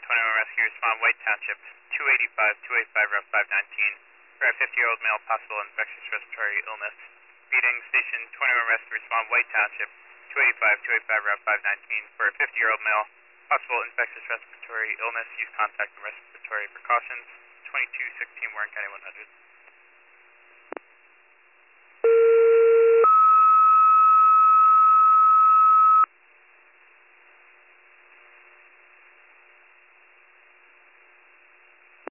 21 Rescue, respond White Township, 285 Route 519, for a 50-year-old male, possible infectious respiratory illness. Feeding Station 21 Rescue, respond White Township, 285 Route 519, for a 50-year-old male, possible infectious respiratory illness. Use contact and respiratory precautions. 2216 Warren County 100.